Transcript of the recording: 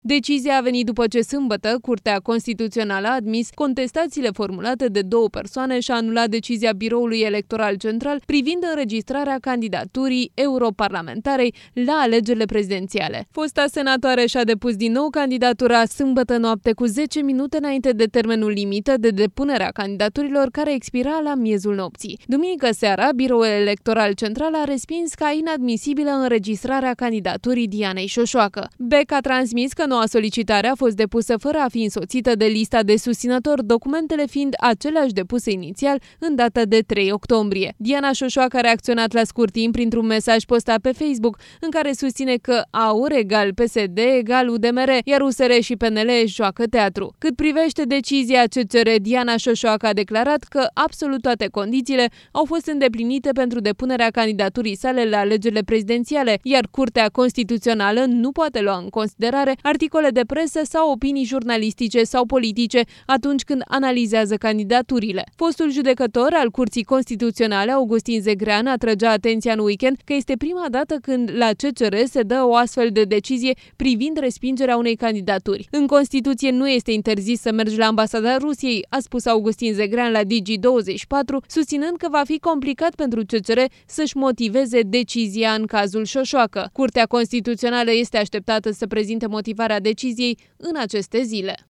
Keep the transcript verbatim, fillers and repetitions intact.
Decizia a venit după ce sâmbătă Curtea Constituțională a admis contestațiile formulate de două persoane și a anulat decizia Biroului Electoral Central privind înregistrarea candidaturii europarlamentarei la alegerile prezidențiale. Fosta senatoare și-a depus din nou candidatura sâmbătă noapte cu zece minute înainte de termenul limită de depunere a candidaturilor care expira la miezul nopții. Duminică seara, Biroul Electoral Central a respins ca inadmisibilă înregistrarea candidaturii Dianei Șoșoacă. B E C a transmis că noua solicitare a fost depusă fără a fi însoțită de lista de susținători, documentele fiind aceleași depuse inițial în data de trei octombrie. Diana Șoșoacă a reacționat la scurt timp printr-un mesaj postat pe Facebook în care susține că AUR egal P S D egal U D M R, iar U S R și P N L joacă teatru. Cât privește decizia C C R, Diana Șoșoacă a declarat că absolut toate condițiile au fost îndeplinite pentru depunerea candidaturii sale la alegerile prezidențiale, iar Curtea Constituțională nu poate lua în considerare articole de presă sau opinii jurnalistice sau politice atunci când analizează candidaturile. Fostul judecător al Curții Constituționale, Augustin Zegrean, atrăgea atenția în weekend că este prima dată când la C C R se dă o astfel de decizie privind respingerea unei candidaturi. În Constituție nu este interzis să mergi la ambasada Rusiei, a spus Augustin Zegrean la Digi douăzeci și patru, susținând că va fi complicat pentru C C R să-și motiveze decizia în cazul Șoșoacă. Curtea Constituțională este așteptată să prezinte motivarea deciziei în aceste zile.